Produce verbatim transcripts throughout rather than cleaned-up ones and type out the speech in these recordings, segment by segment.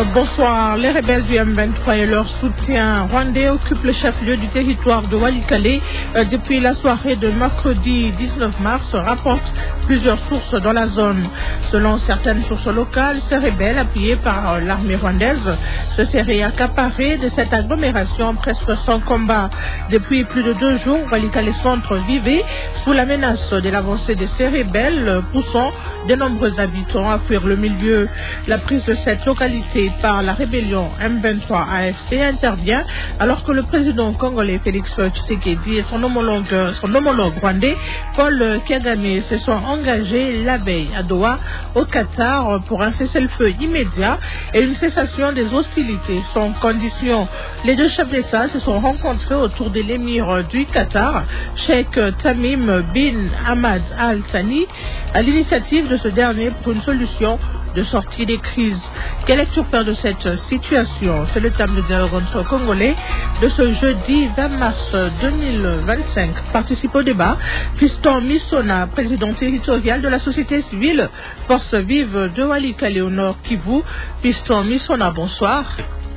bonsoir. Les rebelles du M vingt-trois et leur soutien rwandais occupent le chef-lieu du territoire de Walikale euh, depuis la soirée de mercredi dix-neuf mars, rapportent plusieurs sources dans la zone. Selon certaines sources locales, ces rebelles, appuyés par euh, l'armée rwandaise, se seraient accaparés de cette agglomération presque sans combat. Depuis plus de deux jours, Walikale Centre vivait sous la menace de l'avancée de ces rebelles, poussant de nombreux habitants à fuir le milieu. La prise de cette localité par la rébellion M vingt-trois A F C intervient alors que le président congolais Félix Tshisekedi et son homologue, son homologue rwandais Paul Kagame se sont engagés la veille à Doha au Qatar pour un cessez-le-feu immédiat et une cessation des hostilités sans condition. Les deux chefs d'État se sont rencontrés autour de l'émir du Qatar, Sheikh Tamim bin Hamad Al Thani, à l'initiative de ce dernier pour une solution de sortie des crises. Quelle lecture faire de cette situation? C'est le thème de dialogue entre Congolais de ce jeudi vingt mars deux mille vingt-cinq. Participe au débat Fiston Misona, président territorial de la société civile Force Vive de Walikale au Nord Kivu. Fiston Misona, bonsoir.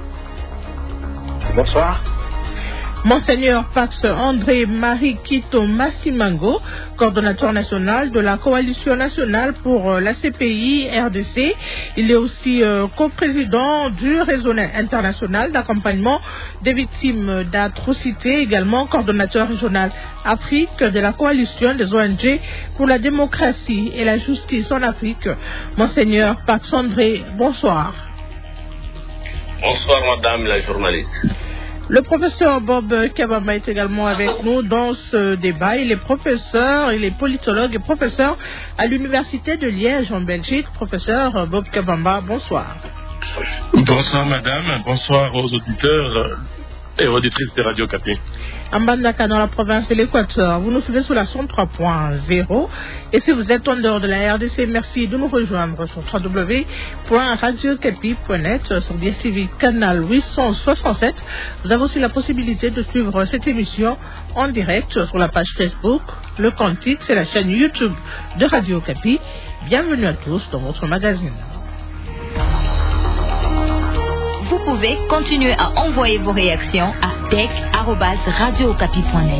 Bonsoir. Monseigneur Pax André Marie Kito Massimango, coordonnateur national de la Coalition nationale pour la C P I R D C. Il est aussi euh, coprésident du réseau international d'accompagnement des victimes d'atrocités, également coordonnateur régional Afrique de la Coalition des O N G pour la démocratie et la justice en Afrique. Monseigneur Pax André, bonsoir. Bonsoir madame la journaliste. Le professeur Bob Kabamba est également avec nous dans ce débat. Il est professeur, il est politologue et professeur à l'Université de Liège en Belgique. Professeur Bob Kabamba, bonsoir. Bonsoir madame, bonsoir aux auditeurs et auditrices de Radio Kapi. En Bandaka, dans la province de l'Équateur, vous nous suivez sur la cent trois point zéro. Et si vous êtes en dehors de la R D C, merci de nous rejoindre sur w w w point radio kapi point net, sur D S T V canal huit cent soixante-sept. Vous avez aussi la possibilité de suivre cette émission en direct sur la page Facebook, le compte X et la chaîne YouTube de Radio Kapi. Bienvenue à tous dans votre magazine. Vous pouvez continuer à envoyer vos réactions à tech arobase radio okapi point net.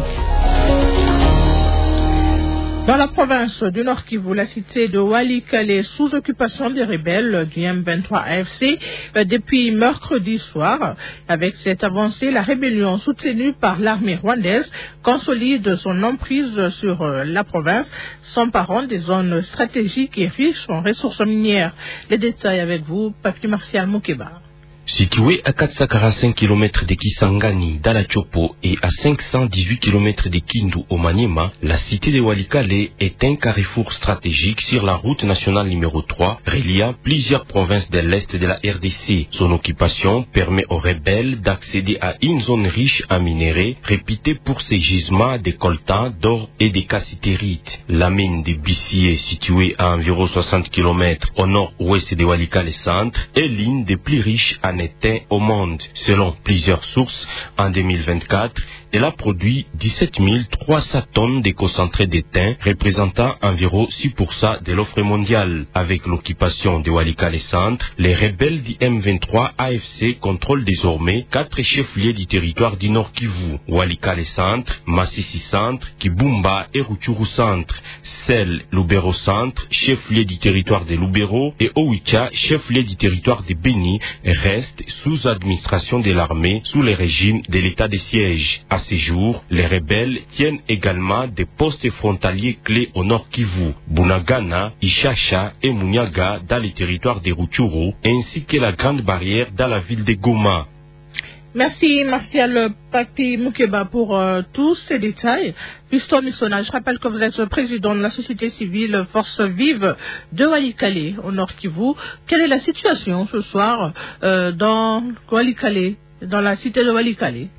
Dans la province du Nord Kivu, la cité de Walikale est sous occupation des rebelles du M vingt-trois A F C depuis mercredi soir. Avec cette avancée, la rébellion soutenue par l'armée rwandaise consolide son emprise sur la province, s'emparant des zones stratégiques et riches en ressources minières. Les détails avec vous, Papi Martial Moukeba. Située à quatre cent quarante-cinq kilomètres de Kisangani, dans la Chopo, et à cinq cent dix-huit kilomètres de Kindu, au Maniema, la cité de Walikale est un carrefour stratégique sur la route nationale numéro trois, reliant plusieurs provinces de l'Est de la R D C. Son occupation permet aux rebelles d'accéder à une zone riche en minerais, réputée pour ses gisements de coltan, d'or et de cassitérite. La mine de Bissier, située à environ soixante kilomètres au nord-ouest de Walikale Centre, est l'une des plus riches en éteint au monde. Selon plusieurs sources, en deux mille vingt-quatre, elle a produit dix-sept mille trois cents tonnes de concentré d'étain, représentant environ six pour cent de l'offre mondiale. Avec l'occupation de Walikale Centre, les rebelles du M vingt-trois A F C contrôlent désormais quatre chefs-lieux du territoire du Nord Kivu: Walikale Centre, Masisi Centre, Kibumba et Rutshuru Centre. Seul Lubero Centre, chef-lieu du territoire de Lubero, et Owicha, chef-lieu du territoire de Beni, reste sous administration de l'armée sous le régime de l'état de siège. À ce jour, les rebelles tiennent également des postes frontaliers clés au Nord Kivu, Bunagana, Ishasha et Munyaga dans les territoires de Rutshuru, ainsi que la Grande Barrière dans la ville de Goma. Merci Martial Papi Moukeba pour euh, tous ces détails. Fiston Misona, je rappelle que vous êtes le président de la société civile Force Vive de Walikale au Nord Kivu. Quelle est la situation ce soir euh, dans Walikale, dans la cité de Walikale?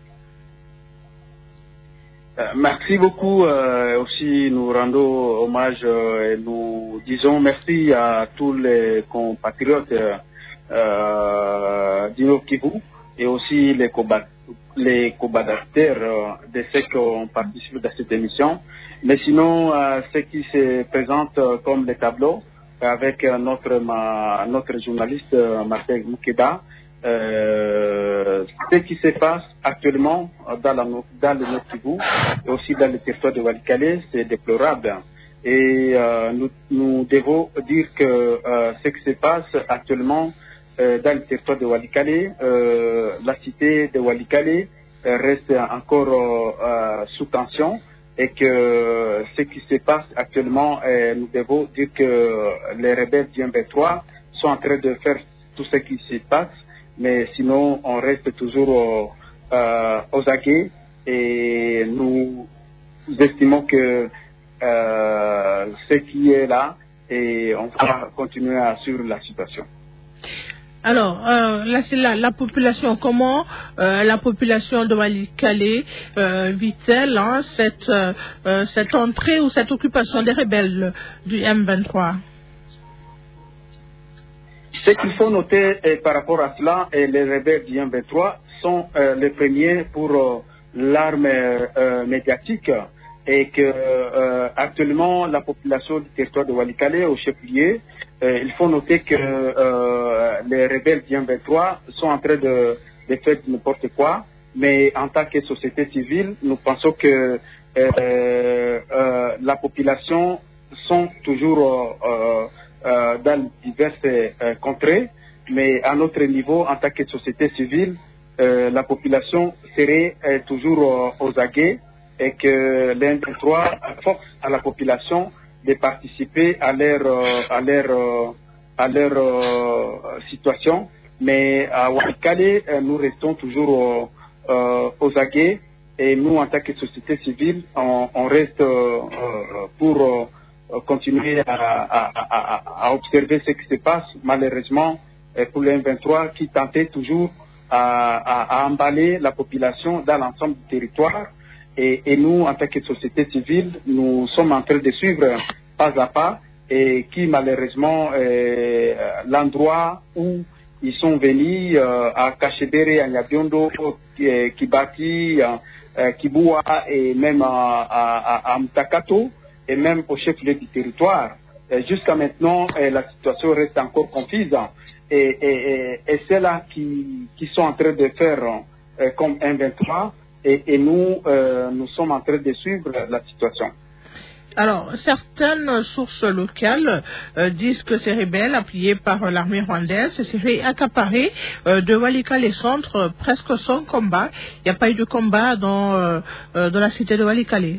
Euh, merci beaucoup. Euh, aussi, nous rendons hommage euh, et nous disons merci à tous les compatriotes euh, du Nord Kivu et aussi les combattants, les combattants euh, de ceux qui ont participé à cette émission. Mais sinon, euh, ce qui se présente euh, comme les tableaux, avec notre, ma, notre journaliste Martin Moukeda, euh, ce qui se passe actuellement dans, la, dans le Nord Kivu et aussi dans le territoire de Walikale, c'est déplorable. Et euh, nous, nous devons dire que euh, ce qui se passe actuellement euh, dans le territoire de Walikale, euh, la cité de Walikale euh, reste encore euh, sous tension et que ce qui se passe actuellement, euh, nous devons dire que les rebelles du M vingt-trois sont en train de faire tout ce qui se passe, mais sinon on reste toujours euh, aux aguets et nous estimons que Euh, ce qui est là et on va continuer à suivre la situation. Alors, euh, là c'est la, la population. Comment euh, la population de Walikale euh, vit-elle hein, cette, euh, cette entrée ou cette occupation des rebelles du M vingt-trois? Ce qu'il faut noter eh, par rapport à cela, eh, les rebelles du M vingt-trois sont euh, les premiers pour euh, l'arme euh, médiatique. Et que euh, actuellement la population du territoire de Walikale au chef-lieu, euh, il faut noter que euh, les rebelles du M vingt-trois sont en train de, de faire n'importe quoi, mais en tant que société civile, nous pensons que euh, euh, la population sont toujours euh, euh, dans diverses euh, contrées, mais à notre niveau, en tant que société civile, euh, la population serait euh, toujours euh, aux aguets, et que l'M vingt-trois force à la population de participer à leur, à leur, à leur euh, situation. Mais à Walikale, nous restons toujours euh, aux aguets et nous, en tant que société civile, on, on reste euh, pour euh, continuer à, à, à, à observer ce qui se passe. Malheureusement, pour l'M vingt-trois qui tentait toujours à, à, à emballer la population dans l'ensemble du territoire. Et, et nous, en tant que société civile, nous sommes en train de suivre pas à pas et qui, malheureusement, euh, l'endroit où ils sont venus euh, à Kachebere, à Nyabiondo, euh, Kibati, euh, Kiboua et même à, à, à Mtakato et même au chef-lieu du territoire. Euh, jusqu'à maintenant, euh, la situation reste encore confuse et, et, et, et c'est là qui, qui sont en train de faire euh, comme M vingt-trois. Et, et nous, euh, nous sommes en train de suivre la situation. Alors, certaines sources locales euh, disent que ces rebelles, appuyés par l'armée rwandaise, seraient accaparés euh, de Walikale Centre euh, presque sans combat. Il n'y a pas eu de combat dans, euh, euh, dans la cité de Walikale.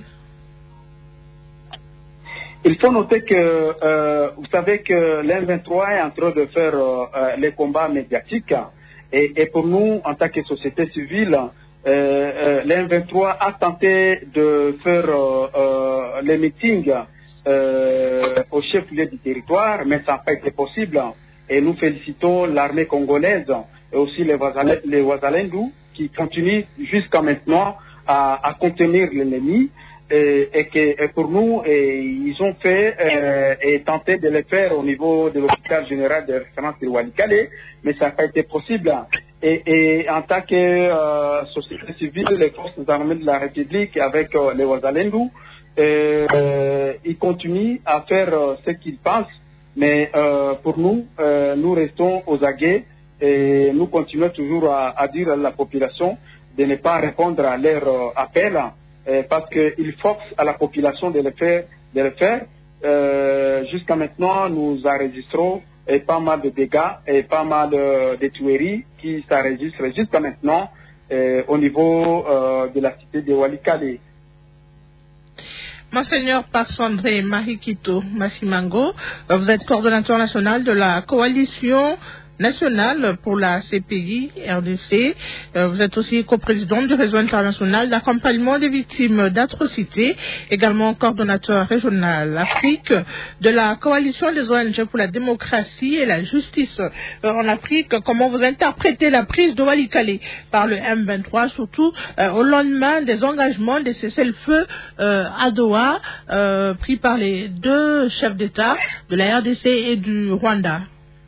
Il faut noter que, euh, vous savez que l'M vingt-trois est en train de faire euh, les combats médiatiques. Et, et pour nous, en tant que société civile, Euh, euh, l'M vingt-trois a tenté de faire euh, euh, les meetings euh, au chef-lieu du territoire, mais ça n'a pas été possible. Et nous félicitons l'armée congolaise et aussi les, les Ouazalendou qui continuent jusqu'à maintenant à, à contenir l'ennemi. Et, et que et pour nous, et ils ont fait euh, et tenté de le faire au niveau de l'hôpital général de référence de Walikale, mais ça n'a pas été possible. Et, et en tant que euh, société civile, les forces armées de la République avec euh, les Ouazalendou, euh, euh, ils continuent à faire euh, ce qu'ils pensent, mais euh, pour nous, euh, nous restons aux aguets et nous continuons toujours à, à dire à la population de ne pas répondre à leur euh, appel. Parce qu'ils forcent à la population de le faire. De le faire. Euh, jusqu'à maintenant, nous enregistrons et pas mal de dégâts et pas mal de, de tueries qui s'enregistrent jusqu'à maintenant euh, au niveau euh, de la cité de Walikale. Monseigneur Pax-André Marikito Massimango, vous êtes coordonnateur national de la coalition nationale pour la C P I R D C. Vous êtes aussi coprésident du réseau international d'accompagnement des victimes d'atrocités, également coordonnateur régional Afrique de la coalition des O N G pour la démocratie et la justice en Afrique. Comment vous interprétez la prise de Walikale par le M vingt-trois, surtout euh, au lendemain des engagements des cessez-le-feu euh, à Doha euh, pris par les deux chefs d'État de la R D C et du Rwanda?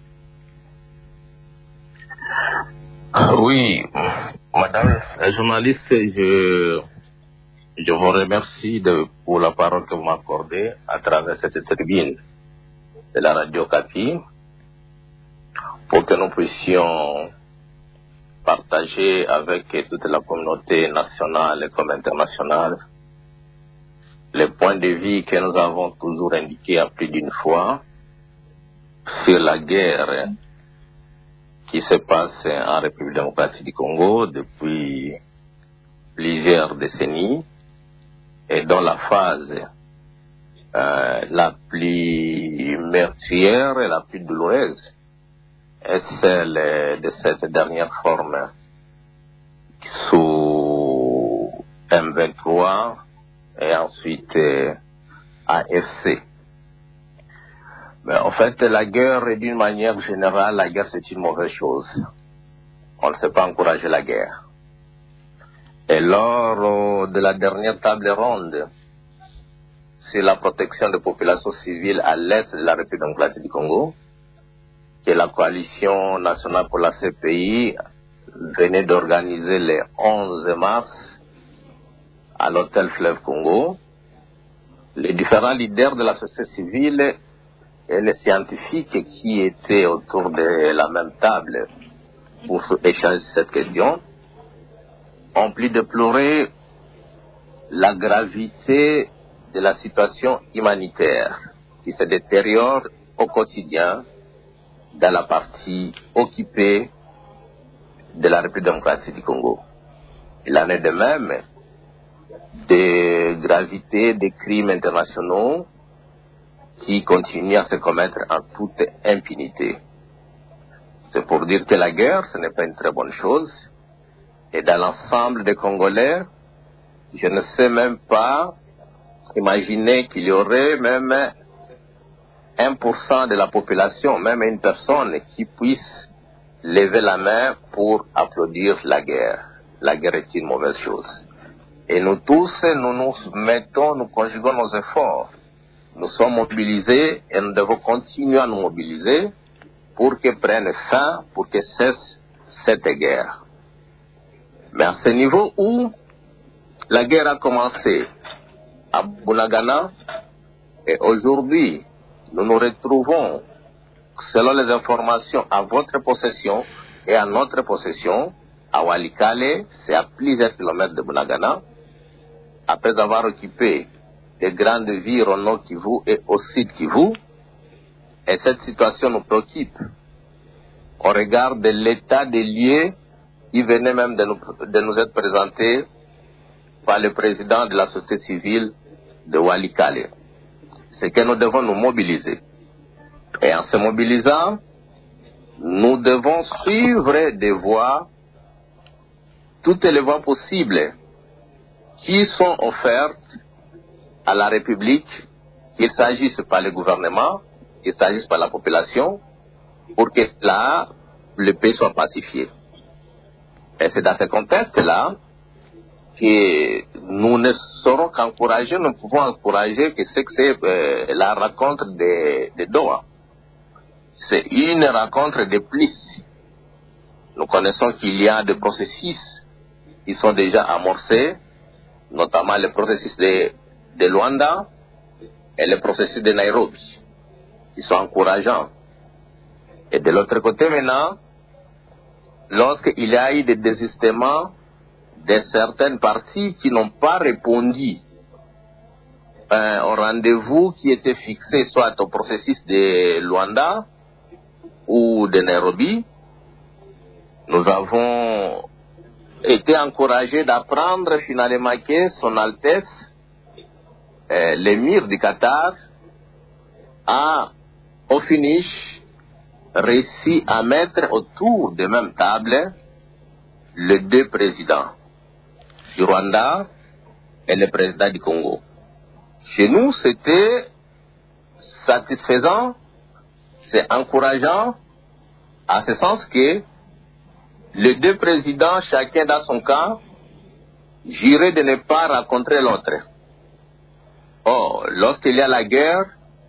Oui, madame la journaliste, je, je vous remercie de, pour la parole que vous m'accordez à travers cette tribune. de la Radio Capi pour que nous puissions partager avec toute la communauté nationale et comme internationale les points de vue que nous avons toujours indiqués à plus d'une fois sur la guerre qui se passe en République démocratique du Congo depuis plusieurs décennies et dont la phase euh, la plus meurtrière et la plus douloureuse est celle de cette dernière forme sous M vingt-trois et ensuite euh, A F C. Mais en fait, la guerre, d'une manière générale, la guerre c'est une mauvaise chose. On ne sait pas encourager la guerre. Et lors de la dernière table ronde sur la protection des populations civiles à l'est de la République démocratique du Congo, que la coalition nationale pour la C P I venait d'organiser le onze mars à l'hôtel Fleuve Congo, les différents leaders de la société civile et les scientifiques qui étaient autour de la même table pour échanger cette question ont plus déploré la gravité de la situation humanitaire qui se détériore au quotidien dans la partie occupée de la République démocratique du Congo. Il en est de même de gravité des crimes internationaux qui continuent à se commettre en toute impunité. C'est pour dire que la guerre, ce n'est pas une très bonne chose. Et dans l'ensemble des Congolais, je ne sais même pas imaginer qu'il y aurait même un pour cent de la population, même une personne qui puisse lever la main pour applaudir la guerre. La guerre est une mauvaise chose. Et nous tous, nous nous mettons, nous conjuguons nos efforts. Nous sommes mobilisés et nous devons continuer à nous mobiliser pour que prenne fin, pour que cesse cette guerre. Mais à ce niveau où la guerre a commencé à Bunagana et aujourd'hui nous nous retrouvons, selon les informations, à votre possession et à notre possession, à Walikale, c'est à plusieurs kilomètres de Bunagana, après avoir occupé des grandes villes au nord Kivu et au sud Kivu, et cette situation nous préoccupe. On regarde l'état des lieux qui venait même de nous, de nous être présenté par le président de la société civile de Walikale. C'est que nous devons nous mobiliser. Et en se mobilisant, nous devons suivre des voies, toutes les voies possibles qui sont offertes à la République, qu'il s'agisse par le gouvernement, qu'il s'agisse par la population, pour que là, le pays soit pacifié. Et c'est dans ce contexte-là que nous ne saurons qu'encourager, nous pouvons encourager que c'est que c'est euh, la rencontre de, de Doha. C'est une rencontre de plus. Nous connaissons qu'il y a des processus qui sont déjà amorcés, notamment le processus de, de Luanda et le processus de Nairobi, qui sont encourageants. Et de l'autre côté maintenant, lorsqu'il y a eu des désistements de certaines parties qui n'ont pas répondu euh, au rendez-vous qui était fixé soit au processus de Luanda ou de Nairobi, nous avons été encouragés d'apprendre finalement que Son Altesse, euh, l'émir du Qatar, a au finish réussi à mettre autour de même table les deux présidents du Rwanda et le président du Congo. Chez nous, c'était satisfaisant, c'est encourageant, à ce sens que les deux présidents, chacun dans son camp, juraient de ne pas rencontrer l'autre. Or, lorsqu'il y a la guerre,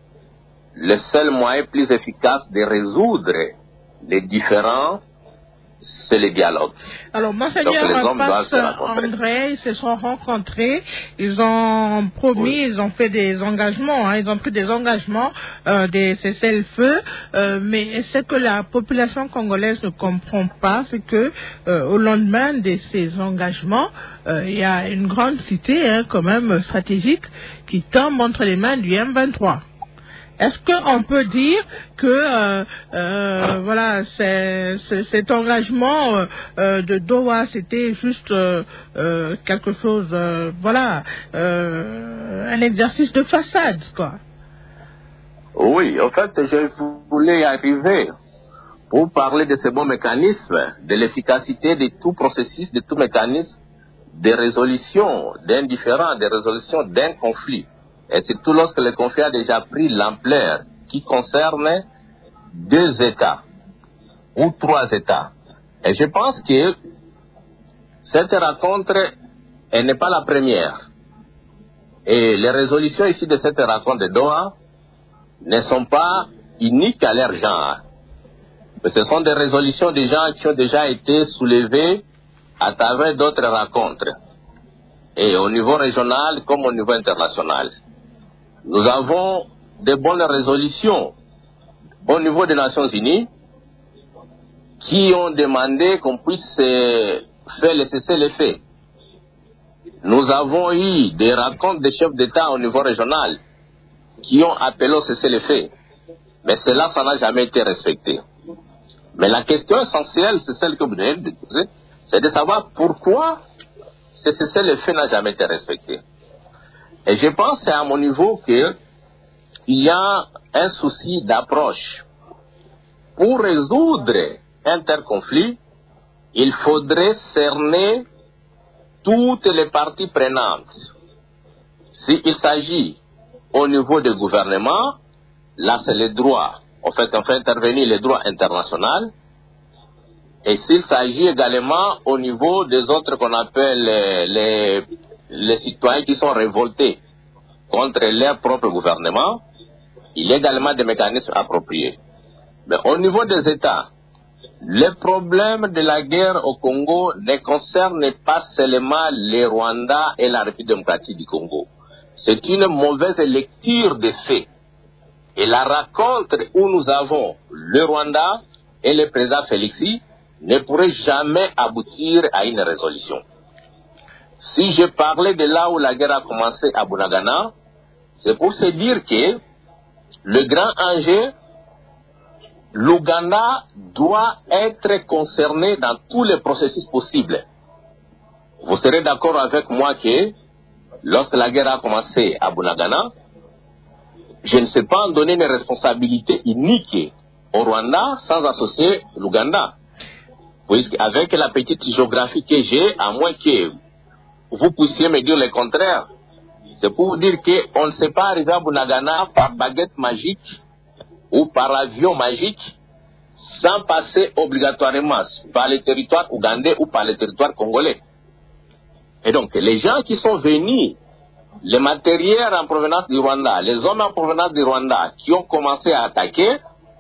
le seul moyen plus efficace de résoudre les différends c'est le dialogue. Alors, Monseigneur Pax André, ils se sont rencontrés, ils ont promis, oui. ils ont fait des engagements, hein, ils ont pris des engagements, euh, des cessez-le-feu, euh, mais ce que la population congolaise ne comprend pas, c'est que euh, au lendemain de ces engagements, euh, il y a une grande cité, hein, quand même stratégique, qui tombe entre les mains du M vingt-trois. Est-ce qu'on peut dire que euh, euh, voilà, c'est, c'est, cet engagement euh, de Doha, c'était juste euh, euh, quelque chose, euh, voilà, euh, un exercice de façade, quoi? Oui, en fait, je voulais arriver pour parler de ce bon mécanisme, de l'efficacité de tout processus, de tout mécanisme de résolution d'un différend, de résolution d'un conflit. Et surtout lorsque le conflit a déjà pris l'ampleur qui concerne deux États ou trois États. Et je pense que cette rencontre, elle n'est pas la première. Et les résolutions ici de cette rencontre de Doha ne sont pas uniques à leur genre. Mais ce sont des résolutions des gens qui ont déjà été soulevées à travers d'autres rencontres. Et au niveau régional comme au niveau international. Nous avons de bonnes résolutions au niveau des Nations Unies qui ont demandé qu'on puisse faire le cessez-le-feu. Nous avons eu des rencontres de chefs d'État au niveau régional qui ont appelé au cessez-le-feu. Mais cela, ça n'a jamais été respecté. Mais la question essentielle, c'est celle que vous venez de poser, c'est de savoir pourquoi ce cessez-le-feu n'a jamais été respecté. Et je pense à mon niveau qu'il y a un souci d'approche. Pour résoudre un tel conflit, il faudrait cerner toutes les parties prenantes. S'il s'agit au niveau du gouvernement, là c'est le droit. En fait, on fait intervenir le droit international. Et s'il s'agit également au niveau des autres qu'on appelle les, les les citoyens qui sont révoltés contre leur propre gouvernement, il y a également des mécanismes appropriés. Mais au niveau des États, le problème de la guerre au Congo ne concerne pas seulement le Rwanda et la République démocratique du Congo. C'est une mauvaise lecture des faits. Et la rencontre où nous avons le Rwanda et le président Félixi ne pourrait jamais aboutir à une résolution. Si je parlais de là où la guerre a commencé à Bunagana, c'est pour se dire que le grand enjeu, l'Ouganda doit être concerné dans tous les processus possibles. Vous serez d'accord avec moi que lorsque la guerre a commencé à Bunagana, je ne sais pas en donner une responsabilité unique au Rwanda sans associer l'Ouganda. Puisqu'avec la petite géographie que j'ai, à moins que vous puissiez me dire le contraire, c'est pour vous dire qu'on ne s'est pas arrivé à Bunagana par baguette magique ou par avion magique sans passer obligatoirement par le territoire ougandais ou par le territoire congolais. Et donc, les gens qui sont venus, les matériels en provenance du Rwanda, les hommes en provenance du Rwanda qui ont commencé à attaquer,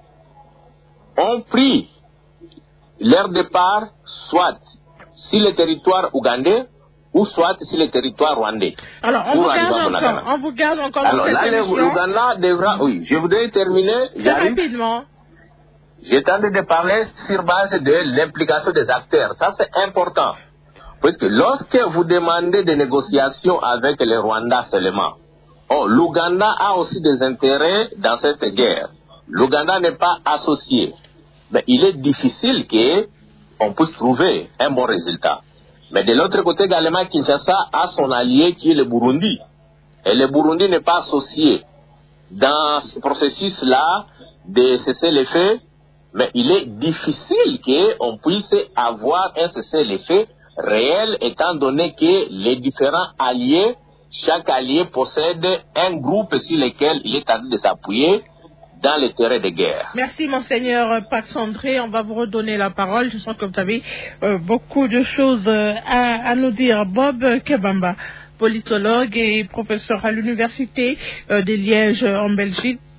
ont pris leur départ soit sur le territoire ougandais ou soit sur le territoire rwandais. Alors, on, vous garde, encore, on vous garde encore Alors, dans cette là, émission. l'Ouganda devra... Oui, je voudrais terminer. Très rapidement. J'ai tenté de parler sur base de l'implication des acteurs. Ça, c'est important. Parce que lorsque vous demandez des négociations avec le Rwanda seulement, oh, l'Ouganda a aussi des intérêts dans cette guerre. L'Ouganda n'est pas associé. Mais il est difficile qu'on puisse trouver un bon résultat. Mais de l'autre côté également, Kinshasa a son allié qui est le Burundi. Et le Burundi n'est pas associé dans ce processus-là de cessez-le-feu, mais il est difficile qu'on puisse avoir un cessez-le-feu réel, étant donné que les différents alliés, chaque allié possède un groupe sur lequel il est en train de s'appuyer dans les terrains de guerre. Merci, Monseigneur Pax André. On va vous redonner la parole. Je sens que vous avez euh, beaucoup de choses euh, à, à nous dire. Bob Kebamba, politologue et professeur à l'Université euh, de Liège en Belgique,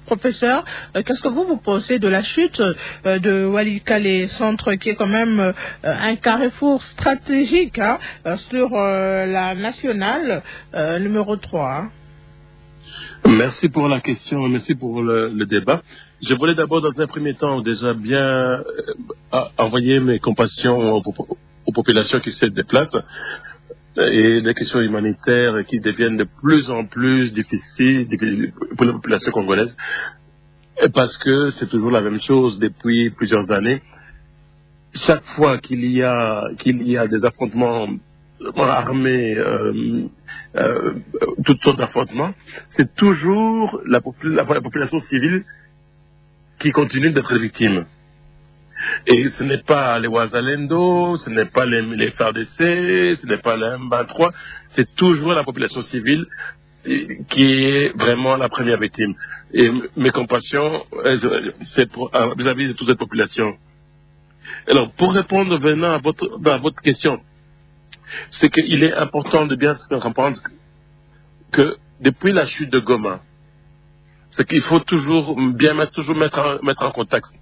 professeur, euh, qu'est-ce que vous vous pensez de la chute euh, de Walikale Centre, qui est quand même euh, un carrefour stratégique hein, euh, sur euh, la nationale euh, numéro trois hein. Merci pour la question, merci pour le, le débat. Je voulais d'abord, dans un premier temps, déjà bien euh, envoyer mes compassions aux, aux populations qui se déplacent et les questions humanitaires qui deviennent de plus en plus difficiles pour la population congolaise, parce que c'est toujours la même chose depuis plusieurs années. Chaque fois qu'il y a, qu'il y a des affrontements armés, euh, euh, toutes sortes d'affrontements, c'est toujours la, popul- la, la population civile qui continue d'être victime. Et ce n'est pas les Wazalendo, ce n'est pas les, les F A R D C, ce n'est pas les M vingt-trois, c'est toujours la population civile qui est vraiment la première victime. Et mes compassions, c'est pour, vis-à-vis de toute cette population. Alors, pour répondre venant à votre, à votre question, c'est qu'il est important de bien se comprendre que depuis la chute de Goma, c'est qu'il faut toujours bien mettre, toujours mettre en, mettre en contexte.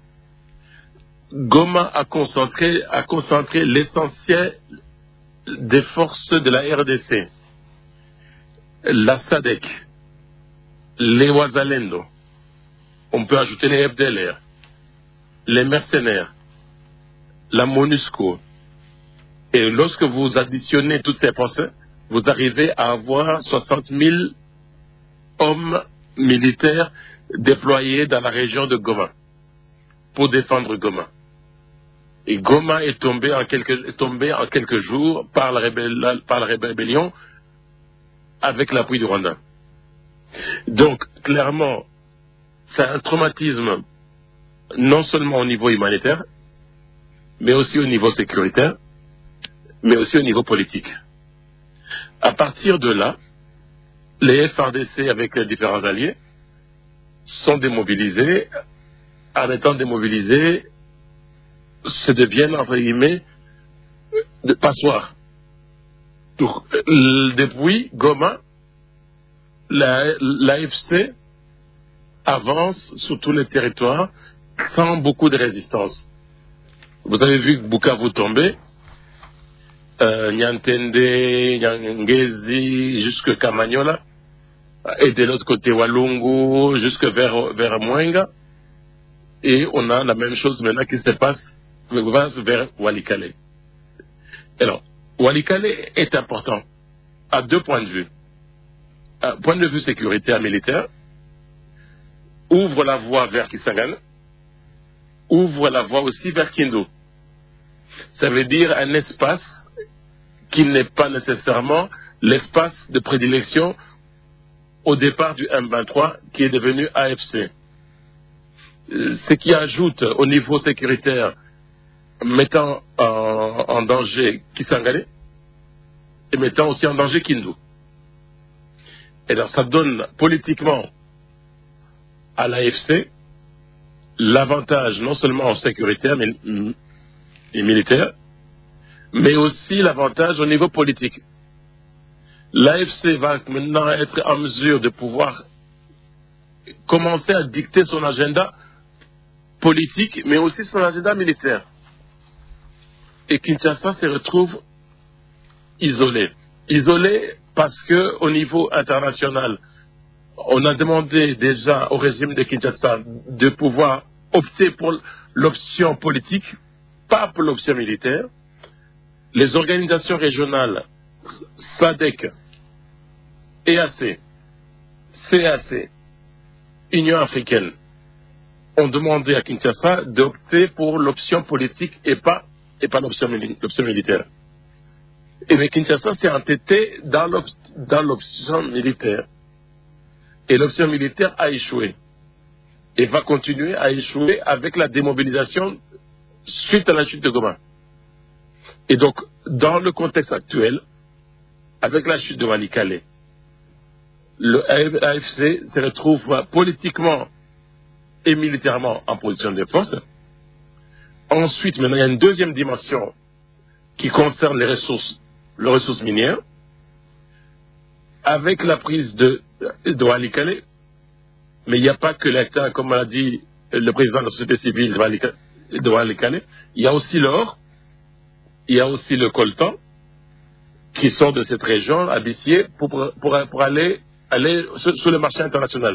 Goma a concentré, a concentré l'essentiel des forces de la R D C, la S A D C, les Wazalendo, on peut ajouter les F D L R, les mercenaires, la MONUSCO. Et lorsque vous additionnez toutes ces forces, vous arrivez à avoir soixante mille hommes militaires déployés dans la région de Goma pour défendre Goma. Et Goma est tombé en quelques, est tombé en quelques jours par la, rébell, par la rébellion avec l'appui du Rwanda. Donc, clairement, c'est un traumatisme non seulement au niveau humanitaire, mais aussi au niveau sécuritaire, mais aussi au niveau politique. À partir de là, les F A R D C avec les différents alliés sont démobilisés. En étant démobilisés, se deviennent, entre guillemets, de passoires. Donc, depuis Goma, l'A F C avance sur tous les territoires sans beaucoup de résistance. Vous avez vu Bukavu tomber, euh, Nyantende, Nyangezi, jusque Kamanyola, et de l'autre côté Walungu, jusque vers, vers Mwenga. Et on a la même chose maintenant qui se passe vers Walikale. Alors, Walikale est important à deux points de vue. Un point de vue sécuritaire militaire, ouvre la voie vers Kisangani, ouvre la voie aussi vers Kindu. Ça veut dire un espace qui n'est pas nécessairement l'espace de prédilection au départ du M vingt-trois qui est devenu A F C. Ce qui ajoute au niveau sécuritaire, mettant en, en danger Kisangani et mettant aussi en danger Kindu. Et alors ça donne politiquement à l'A F C l'avantage non seulement en sécuritaire mais, et militaire, mais aussi l'avantage au niveau politique. L'A F C va maintenant être en mesure de pouvoir commencer à dicter son agenda politique, mais aussi son agenda militaire. Et Kinshasa se retrouve isolé. Isolé parce que au niveau international, on a demandé déjà au régime de Kinshasa de pouvoir opter pour l'option politique, pas pour l'option militaire. Les organisations régionales, S A D C, E A C, C A C, Union africaine, ont demandé à Kinshasa d'opter pour l'option politique et pas, et pas l'option, l'option militaire. Et mais Kinshasa s'est entêté dans l'option militaire. Et l'option militaire a échoué. Et va continuer à échouer avec la démobilisation suite à la chute de Goma. Et donc, dans le contexte actuel, avec la chute de Walikale, le A F C se retrouve politiquement et militairement en position de force. Ensuite, maintenant, il y a une deuxième dimension qui concerne les ressources, les ressources minières. Avec la prise de, de Walikale, Mais il n'y a pas que l'État, comme l'a dit le président de la société civile de Walikale, il y a aussi l'or, il y a aussi le coltan, qui sont de cette région, abyssier, pour, pour, pour aller, aller sur, sur le marché international.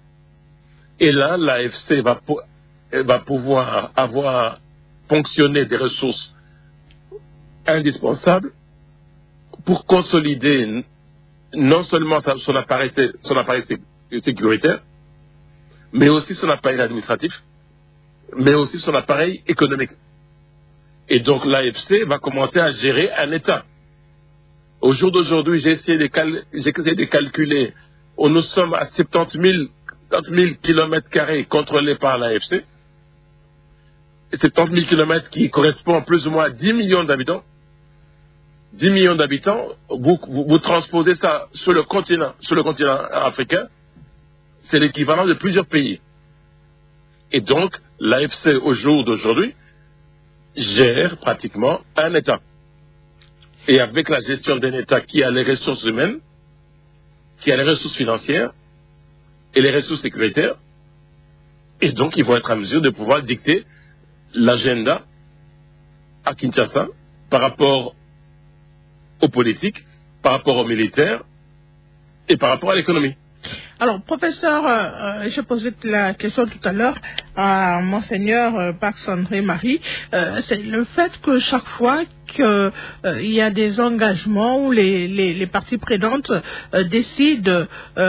Et là, l'A F C va, va pouvoir avoir ponctionné des ressources indispensables pour consolider non seulement son appareil, son appareil sécuritaire, mais aussi son appareil administratif, mais aussi son appareil économique. Et donc l'A F C va commencer à gérer un État. Au jour d'aujourd'hui, j'ai essayé de, cal j'ai essayé de calculer, où nous sommes à soixante-dix mille kilomètres carrés contrôlés par l'A F C, soixante mille kilomètres qui correspondent plus ou moins à dix millions d'habitants. dix millions d'habitants, vous, vous, vous transposez ça sur le continent, sur le continent africain, c'est l'équivalent de plusieurs pays. Et donc, l'A F C, au jour d'aujourd'hui, gère pratiquement un État. Et avec la gestion d'un État qui a les ressources humaines, qui a les ressources financières et les ressources sécuritaires, et donc ils vont être en mesure de pouvoir dicter l'agenda à Kinshasa par rapport aux politiques, par rapport aux militaires et par rapport à l'économie. Alors, professeur, euh, je posais la question tout à l'heure à Monseigneur euh, Pax-André Marie. Euh, c'est le fait que chaque fois qu'il euh, y a des engagements où les, les, les parties prenantes euh, décident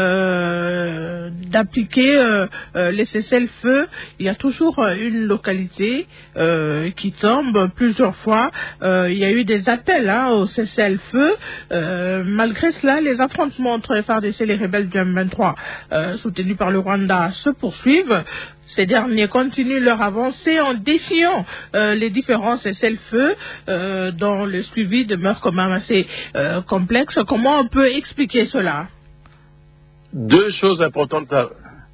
euh, d'appliquer euh, euh, les cessez-le-feu, il y a toujours euh, une localité euh, qui tombe plusieurs fois. Euh, il y a eu des appels hein, au cessez-le-feu. Euh, malgré cela, les affrontements entre les F A R D C et les rebelles du M vingt-trois Euh, soutenus par le Rwanda se poursuivent. Ces derniers continuent leur avancée en défiant euh, les différents cessez-le-feu euh, dont le suivi demeure quand même assez euh, complexe. Comment on peut expliquer cela? Deux choses importantes à,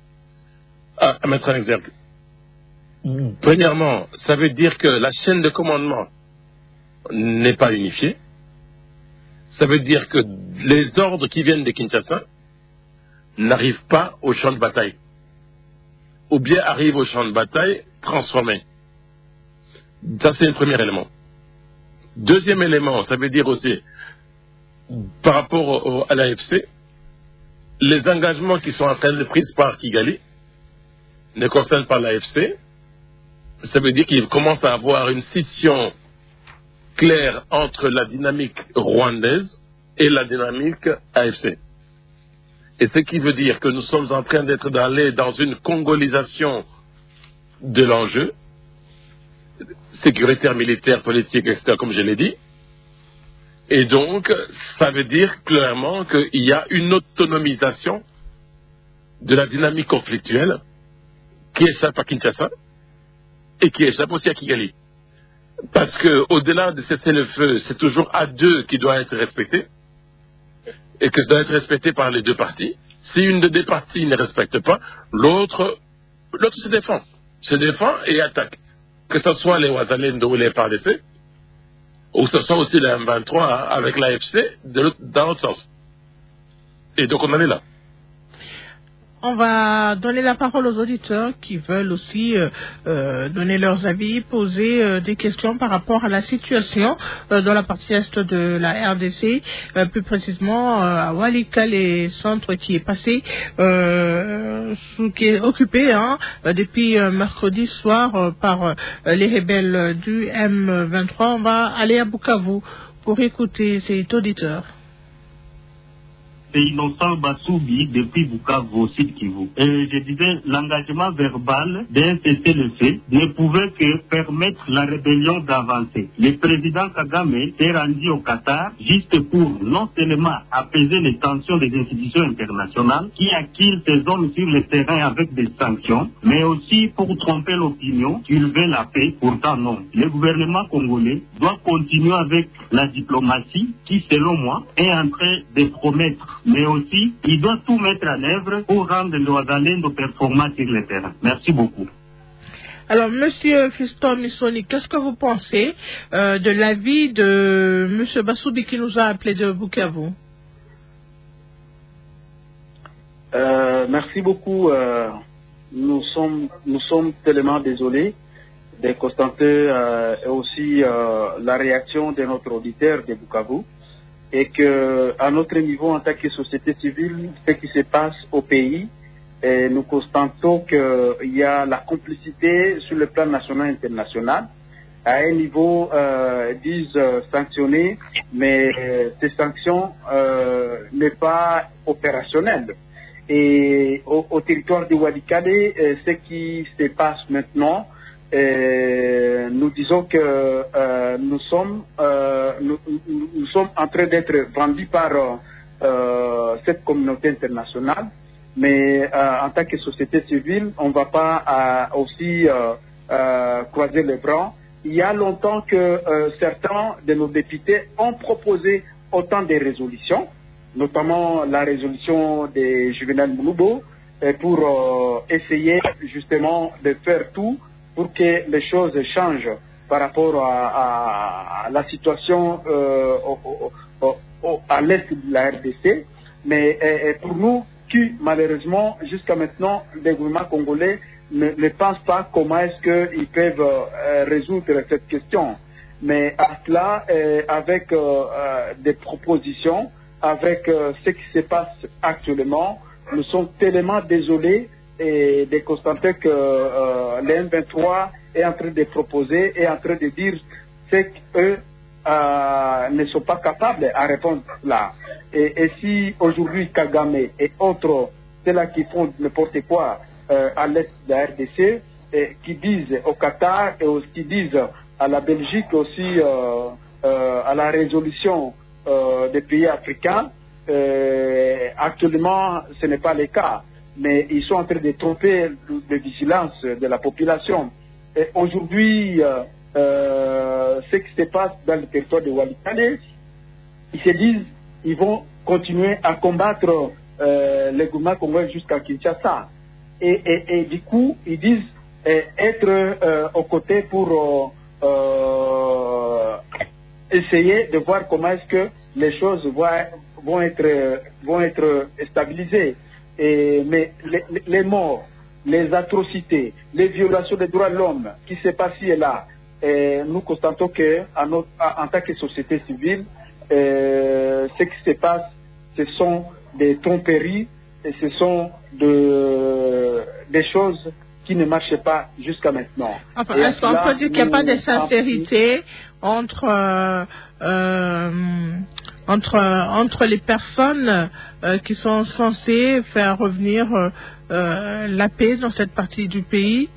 à, à mettre en exergue. Premièrement, ça veut dire que la chaîne de commandement n'est pas unifiée. Ça veut dire que les ordres qui viennent de Kinshasa n'arrivent pas au champ de bataille, ou bien arrivent au champ de bataille transformés. Ça, c'est le premier élément. Deuxième élément, ça veut dire aussi, par rapport au, à l'A F C, les engagements qui sont en train de prise par Kigali ne concernent pas l'A F C. Ça veut dire qu'il commence à avoir une scission claire entre la dynamique rwandaise et la dynamique A F C. Et ce qui veut dire que nous sommes en train d'être d'aller dans une congolisation de l'enjeu, sécuritaire, militaire, politique, et cetera, comme je l'ai dit. Et donc, ça veut dire clairement qu'il y a une autonomisation de la dynamique conflictuelle qui échappe à Kinshasa et qui échappe aussi à Kigali. Parce qu'au-delà de cessez-le-feu, c'est toujours à deux qui doit être respecté, et que ça doit être respecté par les deux parties. Si une des deux parties ne respecte pas, l'autre l'autre se défend. Se défend et attaque. Que ce soit les Wazalendo ou les F A R D C, ou que ce soit aussi les M vingt-trois avec l'A F C dans l'autre sens. Et donc on en est là. On va donner la parole aux auditeurs qui veulent aussi euh, euh, donner leurs avis, poser euh, des questions par rapport à la situation euh, dans la partie est de la R D C, euh, plus précisément euh, à Walikale, centre qui est passé, euh, sous, qui est occupé hein, depuis euh, mercredi soir euh, par euh, les rebelles du M vingt-trois. On va aller à Bukavu pour écouter cet auditeur. C'est Innocent Bassoubi depuis Bukavu, Sud Kivu. Et je disais, l'engagement verbal d'un cessez-le-feu ne pouvait que permettre la rébellion d'avancer. Le président Kagame s'est rendu au Qatar juste pour non seulement apaiser les tensions des institutions internationales qui acquillent ces hommes sur le terrain avec des sanctions, mais aussi pour tromper l'opinion qu'il veut la paix. Pourtant non. Le gouvernement congolais doit continuer avec la diplomatie qui, selon moi, est en train de promettre. Mais aussi, il doit tout mettre en œuvre pour rendre le Ouazalendo performant sur le terrain. Merci beaucoup. Alors, Monsieur Fiston Missoni, qu'est-ce que vous pensez euh, de l'avis de Monsieur Bassoubi qui nous a appelé de Bukavu? Euh, merci beaucoup. Euh, nous sommes, nous sommes tellement désolés de constater euh, aussi euh, la réaction de notre auditeur de Bukavu et que à notre niveau en tant que société civile, ce qui se passe au pays, et nous constatons qu'il y a la complicité sur le plan national et international à un niveau, euh, disent euh, sanctionné, mais euh, ces sanctions euh, n'est pas opérationnelles. Et au, au territoire de Walikale, euh, ce qui se passe maintenant, euh, nous disons que euh, nous sommes euh, nous, nous, nous sommes en train d'être vendus par euh, cette communauté internationale, mais euh, en tant que société civile, on ne va pas euh, aussi euh, euh, croiser les bras. Il y a longtemps que euh, certains de nos députés ont proposé autant de résolutions, notamment la résolution de Juvenal Mouloubo, pour euh, essayer justement de faire tout pour que les choses changent par rapport à, à, à la situation euh, au, au, au, à l'est de la R D C. Mais et, et pour nous, qui malheureusement jusqu'à maintenant, les gouvernements congolais ne, ne pensent pas comment est-ce qu'ils peuvent euh, résoudre cette question. Mais à cela, euh, avec euh, euh, des propositions, avec euh, ce qui se passe actuellement, nous sommes tellement désolés et de constater que euh, le M vingt-trois est en train de proposer, est en train de dire ce qu'eux euh, ne sont pas capables à répondre là. Et, et si aujourd'hui Kagame et autres, c'est là qui font n'importe quoi euh, à l'est de la R D C, et qui disent au Qatar et aussi, qui disent à la Belgique aussi, euh, euh, à la résolution euh, des pays africains, euh, actuellement ce n'est pas le cas. Mais ils sont en train de tromper de vigilance de la population. Et aujourd'hui, euh, euh, ce qui se passe dans le territoire de Walikale, ils se disent ils vont continuer à combattre euh, les gouvernements congolais jusqu'à Kinshasa. Et, et, et du coup, ils disent euh, être euh, aux côtés pour euh, euh, essayer de voir comment est-ce que les choses vont, vont, être, vont être stabilisées. Et, mais les, les morts, les atrocités, les violations des droits de l'homme qui se passent ici et là, et nous constatons que, à notre, à, en tant que société civile, euh, ce qui se passe, ce sont des tromperies et ce sont de, des choses qui ne marchent pas jusqu'à maintenant. Enfin, est-ce qu'on peut dire qu'il n'y a pas de sincérité entre, euh, euh, entre, entre les personnes euh, qui sont censées faire revenir euh, euh, la paix dans cette partie du pays?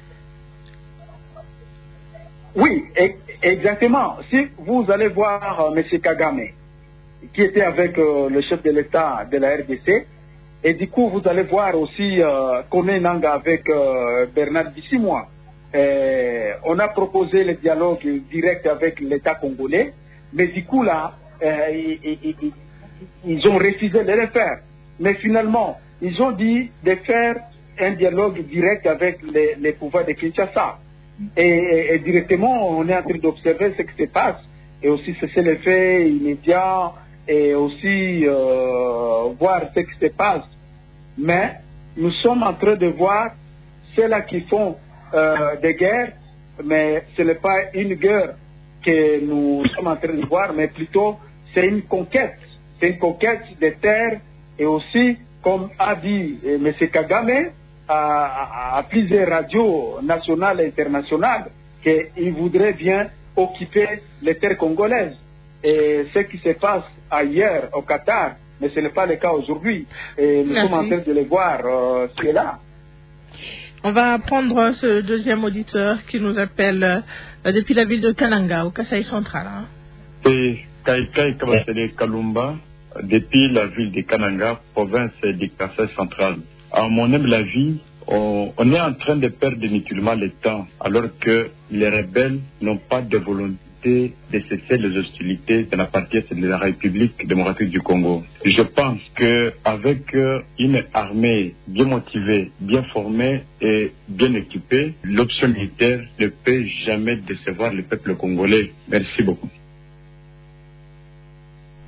Oui, exactement. Si vous allez voir euh, M. Kagame, qui était avec euh, le chef de l'État de la R D C, et du coup, vous allez voir aussi euh, Kone Nanga avec euh, Bernard Bissimois. On a proposé le dialogue direct avec l'État congolais, mais du coup, là, euh, ils, ils, ils ont refusé de le faire. Mais finalement, ils ont dit de faire un dialogue direct avec les, les pouvoirs de Kinshasa. Et, et, et directement, on est en train d'observer ce qui se passe, et aussi cesser les faits immédiats, et aussi euh, voir ce qui se passe. Mais nous sommes en train de voir ceux-là qui font euh, des guerres, mais ce n'est pas une guerre que nous sommes en train de voir, mais plutôt c'est une conquête. C'est une conquête des terres, et aussi, comme a dit euh, M. Kagame, à, à, à plusieurs radios nationales et internationales, qu'il voudrait bien occuper les terres congolaises. Et ce qui se passe ailleurs, au Qatar, mais ce n'est pas le cas aujourd'hui. Et nous Merci. sommes en train de le voir, euh, c'est là. On va prendre ce deuxième auditeur qui nous appelle euh, depuis la ville de Kananga, au Kasaï central. Hein. C'est Kaikai Kabasele Kalumba, depuis la ville de Kananga, province du Kasaï central. À mon humble avis, on, on est en train de perdre inutilement le temps, alors que les rebelles n'ont pas de volonté de cesser les hostilités de la partie de la République démocratique du Congo. Je pense qu'avec une armée bien motivée, bien formée et bien équipée, l'option militaire ne peut jamais décevoir le peuple congolais. Merci beaucoup.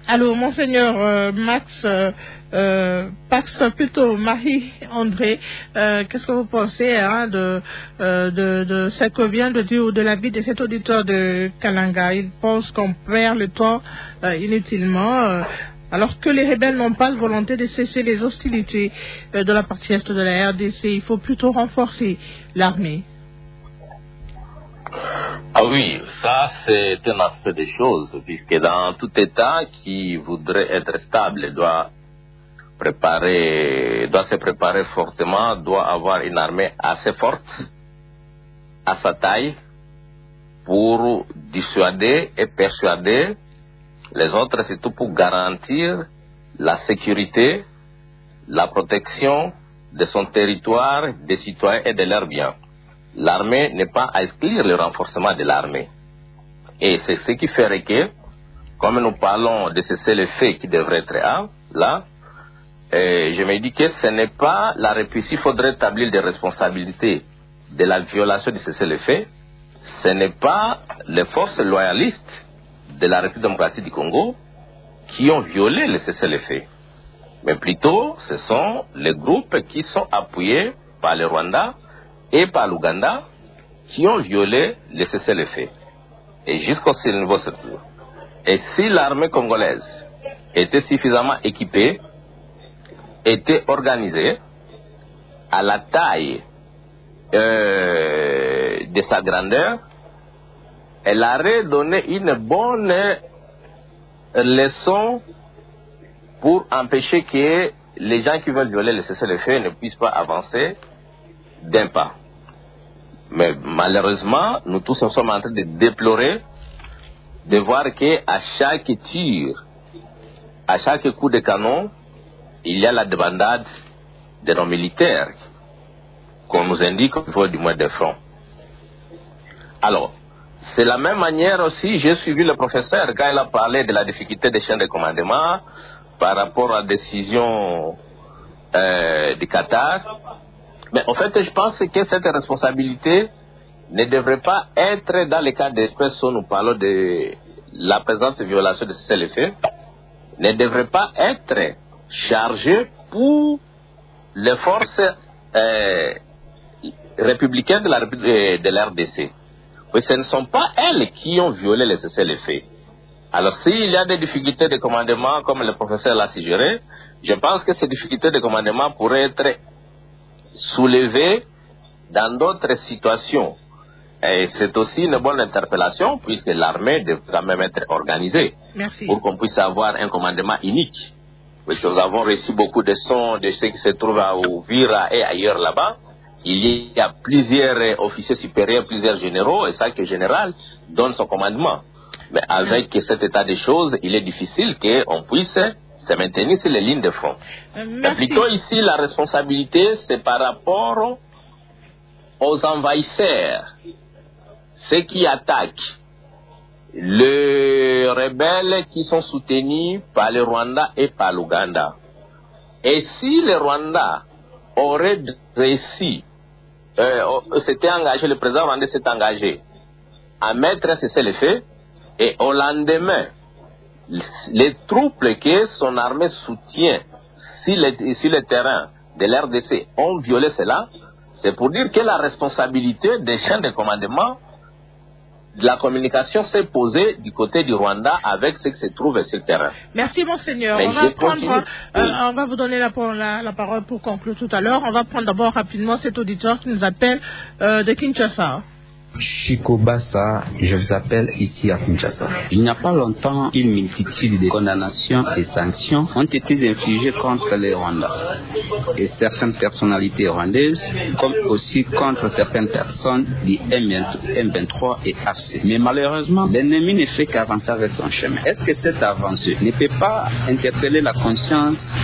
Alors, Monseigneur euh, Max, euh, euh, Pax, plutôt Marie-André, euh, qu'est-ce que vous pensez hein, de, euh, de, de ce que vient de dire de l'avis de cet auditeur de Kananga? Il pense qu'on perd le temps euh, inutilement, euh, alors que les rebelles n'ont pas la volonté de cesser les hostilités euh, de la partie est de la R D C. Il faut plutôt renforcer l'armée. Ah oui, ça c'est un aspect des choses, puisque dans tout État qui voudrait être stable doit préparer, doit se préparer fortement, doit avoir une armée assez forte à sa taille pour dissuader et persuader les autres, surtout pour garantir la sécurité, la protection de son territoire, des citoyens et de leurs biens. L'armée n'est pas à exclure le renforcement de l'armée. Et c'est ce qui ferait que, comme nous parlons de cessez-le-feu qui devrait être là, là et je me dis que ce n'est pas la République. Il faudrait établir des responsabilités de la violation du cessez-le-feu. Ce n'est pas les forces loyalistes de la République démocratique du Congo qui ont violé le cessez-le-feu. Mais plutôt, ce sont les groupes qui sont appuyés par le Rwanda et par l'Ouganda qui ont violé le cessez-le-feu. Et jusqu'au niveau surtout. Et si l'armée congolaise était suffisamment équipée, était organisée à la taille euh, de sa grandeur, elle aurait donné une bonne leçon pour empêcher que les gens qui veulent violer le cessez-le-feu ne puissent pas avancer d'un pas. Mais malheureusement, nous tous nous sommes en train de déplorer de voir qu'à chaque tir, à chaque coup de canon, il y a la débandade de nos militaires qu'on nous indique au niveau du moins de front. Alors, c'est la même manière aussi, j'ai suivi le professeur quand il a parlé de la difficulté des chaînes de commandement par rapport à la décision euh, du Qatar. Mais en fait, je pense que cette responsabilité ne devrait pas être dans le cas d'espèces où nous parlons de la présente violation de cessez-le-feu, ne devrait pas être chargée pour les forces euh, républicaines de la, de l'R D C. Oui, ce ne sont pas elles qui ont violé le cessez-le-feu. Alors, s'il y a des difficultés de commandement, comme le professeur l'a suggéré, je pense que ces difficultés de commandement pourraient être soulevées dans d'autres situations. Et c'est aussi une bonne interpellation, puisque l'armée devrait quand même être organisée. Merci. Pour qu'on puisse avoir un commandement unique. Parce que nous avons reçu beaucoup de sons de ceux qui se trouvent à Ouvira et ailleurs là-bas. Il y a plusieurs officiers supérieurs, plusieurs généraux, et chaque général donne son commandement. Mais avec mmh. cet état des choses, il est difficile qu'on puisse se maintenir sur les lignes de front. Mais plutôt ici, la responsabilité, c'est par rapport aux envahisseurs, ceux qui attaquent les rebelles qui sont soutenus par le Rwanda et par l'Ouganda. Et si le Rwanda aurait réussi, euh, s'était engagé, le président rwandais s'est engagé à mettre un cessez-le-feu, et au lendemain, les troupes que son armée soutient sur le, sur le terrain de l'R D C ont violé cela, c'est pour dire que la responsabilité des chaînes de commandement de la communication s'est posée du côté du Rwanda avec ce qui se trouve sur le terrain. Merci, Monseigneur. On va, prendre, euh, on va vous donner la, la, la parole pour conclure tout à l'heure. On va prendre d'abord rapidement cet auditeur qui nous appelle euh, de Kinshasa. Chico Bassa, je vous appelle ici à Kinshasa. Il n'y a pas longtemps, une multitude de condamnations et sanctions ont été infligées contre les Rwandais et certaines personnalités rwandaises, comme aussi contre certaines personnes du M vingt-trois et A F C. Mais malheureusement, l'ennemi ne fait qu'avancer avec son chemin. Est-ce que cette avancée ne peut pas interpeller la conscience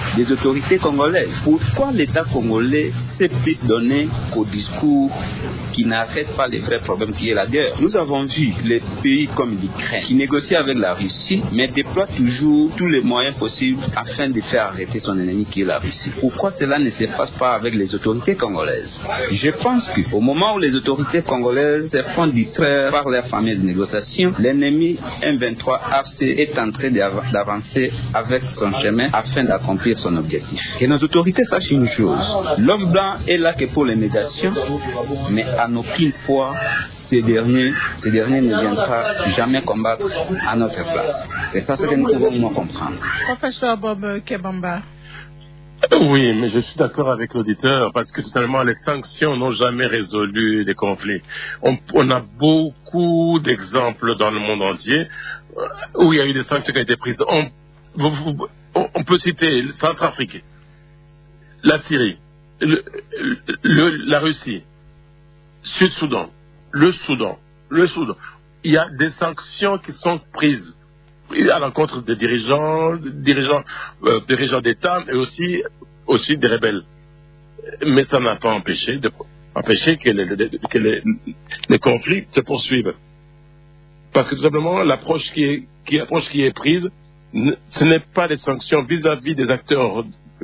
des autorités congolaises. Pourquoi l'État congolais s'est plus donné qu'au discours qui n'arrête pas les vrais problèmes qui est la guerre? Nous avons vu les pays comme l'Ukraine qui négocient avec la Russie, mais déploie toujours tous les moyens possibles afin de faire arrêter son ennemi qui est la Russie. Pourquoi cela ne se passe pas avec les autorités congolaises? Je pense qu'au moment où les autorités congolaises se font distraire par leurs fameuses négociations, l'ennemi M vingt-trois A F C est en train d'avancer avec son chemin afin d'accomplir son objectif. Que nos autorités sachent une chose, l'homme blanc est là que pour les médiations, mais en aucune fois ces derniers, ces derniers ne viendra jamais combattre à notre place. C'est ça ce que nous devons comprendre. Professeur Bob Kebamba. Oui, mais je suis d'accord avec l'auditeur parce que tout simplement les sanctions n'ont jamais résolu les conflits. On, on a beaucoup d'exemples dans le monde entier où il y a eu des sanctions qui ont été prises. On, on, on peut citer le Centrafrique, la Syrie, le, le, la Russie, Sud-Soudan, le Soudan, le Soudan. Il y a des sanctions qui sont prises à l'encontre des dirigeants, dirigeants, euh, dirigeants d'État, et aussi, aussi des rebelles. Mais ça n'a pas empêché, de, empêché que, les, que les, les conflits se poursuivent. Parce que tout simplement, l'approche qui est, qui, l'approche qui est prise, ce n'est pas des sanctions vis-à-vis des acteurs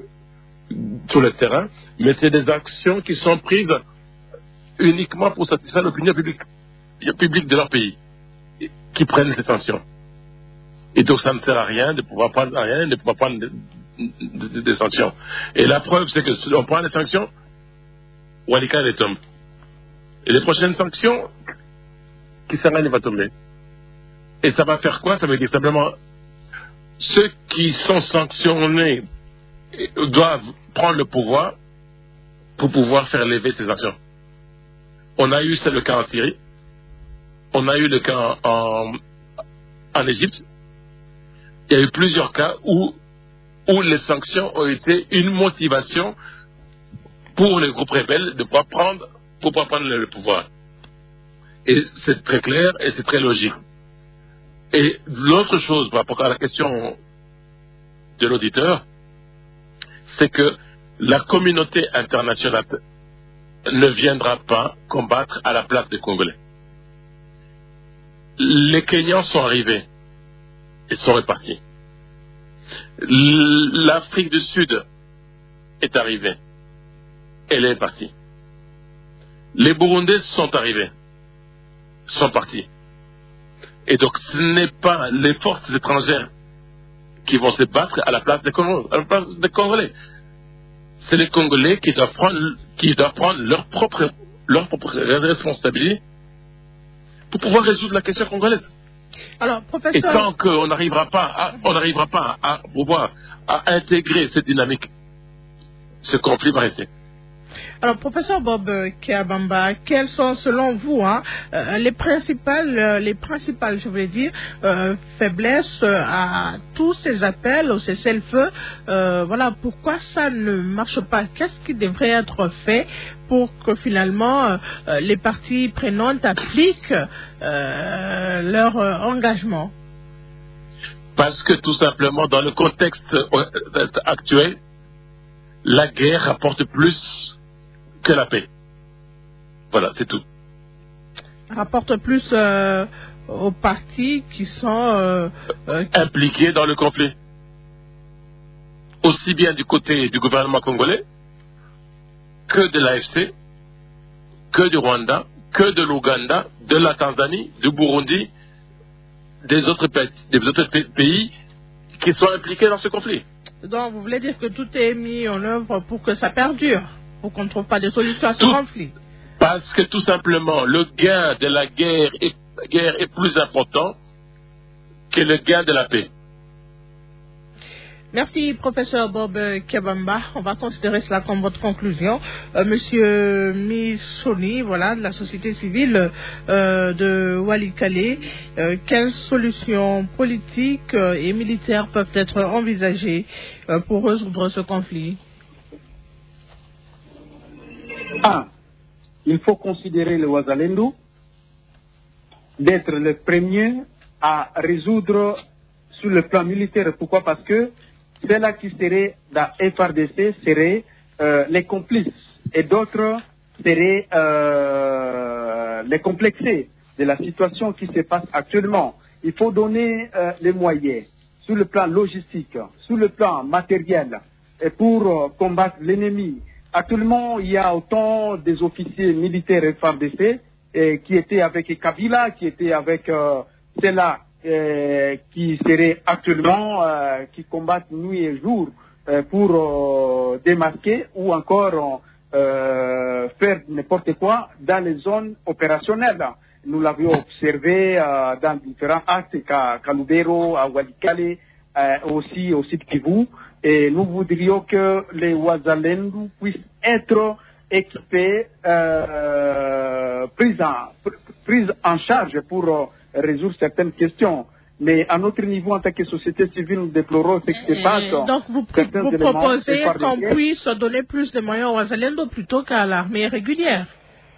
sur le terrain, mais c'est des actions qui sont prises uniquement pour satisfaire l'opinion publique, publique de leur pays, qui prennent ces sanctions. Et donc ça ne sert à rien de pouvoir prendre rien, de pouvoir prendre des de, de sanctions. Et la preuve, c'est que si on prend les sanctions, Walikale tombe. Et les prochaines sanctions, Kisangani va tomber. Et ça va faire quoi? Ça veut dire simplement ceux qui sont sanctionnés doivent prendre le pouvoir pour pouvoir faire lever ces actions. On a eu, c'est le cas en Syrie, on a eu le cas en, en Égypte. Il y a eu plusieurs cas où, où les sanctions ont été une motivation pour les groupes rebelles de pouvoir prendre, pour pouvoir prendre le pouvoir. Et c'est très clair et c'est très logique. Et l'autre chose par rapport à la question de l'auditeur, c'est que la communauté internationale ne viendra pas combattre à la place des Congolais. Les Kenyans sont arrivés. Ils sont répartis. L'Afrique du Sud est arrivée. Elle est partie. Les Burundais sont arrivés. Sont partis. Et donc ce n'est pas les forces étrangères qui vont se battre à la place des Congolais. À la place des Congolais. C'est les Congolais qui doivent prendre, qui doivent prendre leur propre, leur propre responsabilité pour pouvoir résoudre la question congolaise. Alors, professeur... Et tant qu'on n'arrivera pas, à, on n'arrivera pas à pouvoir à intégrer cette dynamique, ce conflit va rester. Alors, professeur Bob Kebamba, quelles sont, selon vous, hein, euh, les principales, euh, les principales, je voulais dire, euh, faiblesses euh, à tous ces appels au cessez-le-feu? euh, Voilà, pourquoi ça ne marche pas? Qu'est-ce qui devrait être fait pour que finalement euh, les parties prenantes appliquent euh, leur euh, engagement? Parce que tout simplement, dans le contexte actuel, la guerre rapporte plus que la paix. Voilà, c'est tout. Rapporte plus euh, aux partis qui sont euh, euh, impliqués dans le conflit. Aussi bien du côté du gouvernement congolais que de l'A F C, que du Rwanda, que de l'Ouganda, de la Tanzanie, du Burundi, des autres pays, des autres pays qui sont impliqués dans ce conflit. Donc, vous voulez dire que tout est mis en œuvre pour que ça perdure, pour qu'on ne trouve pas de solution à ce tout, conflit? Parce que tout simplement, le gain de la guerre est, guerre est plus important que le gain de la paix. Merci, professeur Bob Kebamba. On va considérer cela comme votre conclusion. Euh, Monsieur Missoni, voilà, de la société civile euh, de Walikale, euh, quelles solutions politiques euh, et militaires peuvent être envisagées euh, pour résoudre ce conflit? Ah, il faut considérer le Wazalendo d'être le premier à résoudre sur le plan militaire. Pourquoi? Parce que ceux-là qui seraient dans F R D C seraient euh, les complices et d'autres seraient euh, les complexés de la situation qui se passe actuellement. Il faut donner euh, les moyens sur le plan logistique, sur le plan matériel, et pour euh, combattre l'ennemi. Actuellement, il y a autant des officiers militaires F R D C et qui étaient avec Kabila, qui étaient avec euh, ceux-là euh, qui seraient actuellement, euh, qui combattent nuit et jour euh, pour euh, démasquer ou encore euh, faire n'importe quoi dans les zones opérationnelles. Nous l'avions observé euh, dans différents actes, à Kalubero, à Walikale, euh, aussi au site Kivu. Et nous voudrions que les Wazalendou puissent être équipés, euh, pris, en, pris en charge pour euh, résoudre certaines questions. Mais à notre niveau, en tant que société civile, nous déplorons ce qui se passe. Donc vous, vous proposez qu'on puisse donner plus de moyens aux Wazalendou plutôt qu'à l'armée régulière?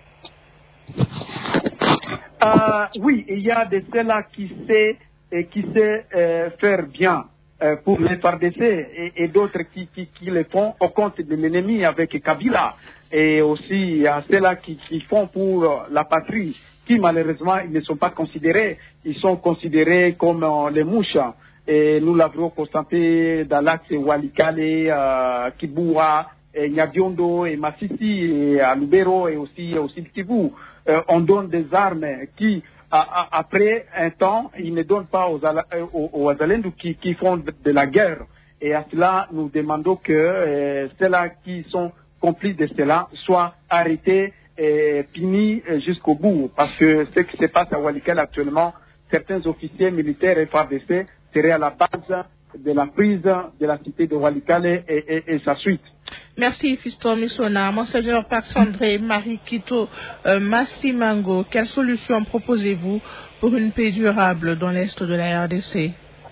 Euh, oui, il y a de ceux-là qui sait et qui sait euh, faire bien euh, pour les F R D C et, et d'autres qui, qui, qui le font au compte de l'ennemi avec Kabila. Et aussi, il y a ceux-là qui, qui font pour la patrie, qui malheureusement ils ne sont pas considérés. Ils sont considérés comme euh, les mouches. Et nous l'avons constaté dans l'axe Walikale, euh, Kibua, et Nyabiondo et Massissi et à Lubero et aussi aussi Kivu. Euh, on donne des armes qui, a, a, après un temps, ils ne donnent pas aux, aux, aux Wazalendou qui, qui font de, de la guerre. Et à cela, nous demandons que euh, ceux-là qui sont complices de cela soient arrêtés et punis jusqu'au bout. Parce que ce qui se passe à Walikale actuellement, certains officiers militaires et F R D C seraient à la base de la prise de la cité de Walikale et, et, et sa suite. Merci Fiston Missona. Monseigneur Pax-André Marie Kito euh, Massimango, quelle solution proposez-vous pour une paix durable dans l'Est de la R D C?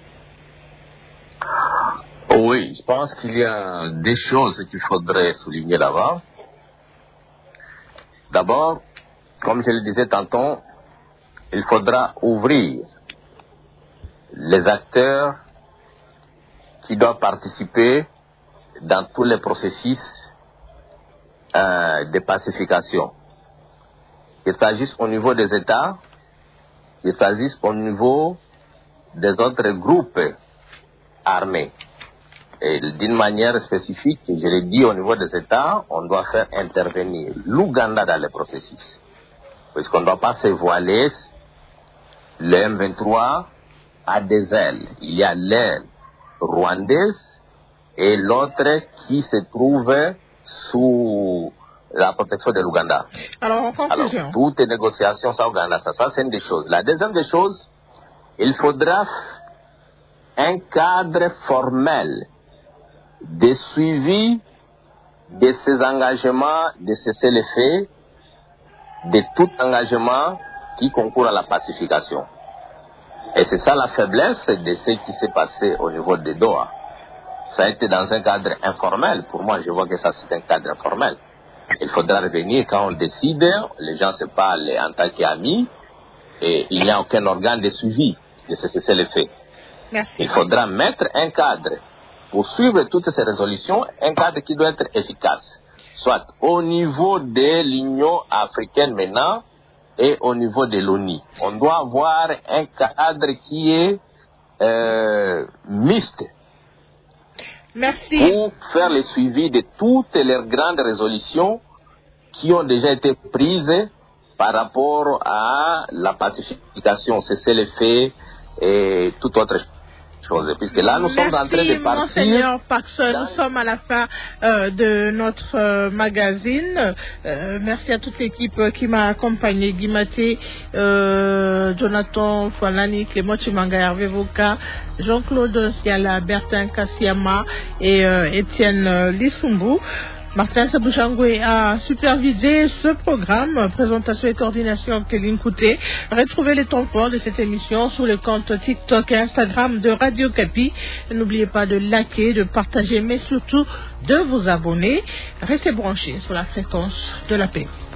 Oui, je pense qu'il y a des choses qu'il faudrait souligner là-bas. D'abord, comme je le disais tantôt, il faudra ouvrir les acteurs qui doivent participer dans tous les processus euh, de pacification. Qu'il s'agisse au niveau des États, qu'il s'agisse au niveau des autres groupes armés. Et d'une manière spécifique, je l'ai dit, au niveau des États, on doit faire intervenir l'Ouganda dans le processus. Puisqu'on ne doit pas se voiler, le M vingt-trois a des ailes. Il y a l'aile rwandaise et l'autre qui se trouve sous la protection de l'Ouganda. Alors, en conclusion. Alors, toutes les négociations à Ouganda, ça, ça c'est une des choses. La deuxième des choses, il faudra un cadre formel de suivi de ces engagements, de cesser les faits, de tout engagement qui concourt à la pacification. Et c'est ça la faiblesse de ce qui s'est passé au niveau de Doha. Ça a été dans un cadre informel. Pour moi, je vois que ça c'est un cadre informel. Il faudra revenir quand on décide, les gens se parlent en tant qu'amis, et il n'y a aucun organe de suivi de ce cesser les faits. Merci. Il faudra mettre un cadre pour suivre toutes ces résolutions, un cadre qui doit être efficace, soit au niveau de l'Union africaine maintenant et au niveau de l'ONU. On doit avoir un cadre qui est euh, mixte. Merci. Pour faire le suivi de toutes les grandes résolutions qui ont déjà été prises par rapport à la pacification, cesser les faits et toute autre chose. Puisque là, nous Merci, sommes en train de partir. Monseigneur Paxson, nous sommes à la fin euh, de notre euh, magazine. Euh, merci à toute l'équipe qui m'a accompagné. Guy Maté, euh, Jonathan Falani, Clément Chimanga, Hervé Voka, Jean-Claude Siala, Bertin Kassiama et euh, Étienne euh, Lissumbu. Martin Sabouchangwe a supervisé ce programme, présentation et coordination Kéline Kouté. Retrouvez les temps forts de cette émission sur le compte TikTok et Instagram de Radio Kapi. N'oubliez pas de liker, de partager, mais surtout de vous abonner. Restez branchés sur la fréquence de la paix.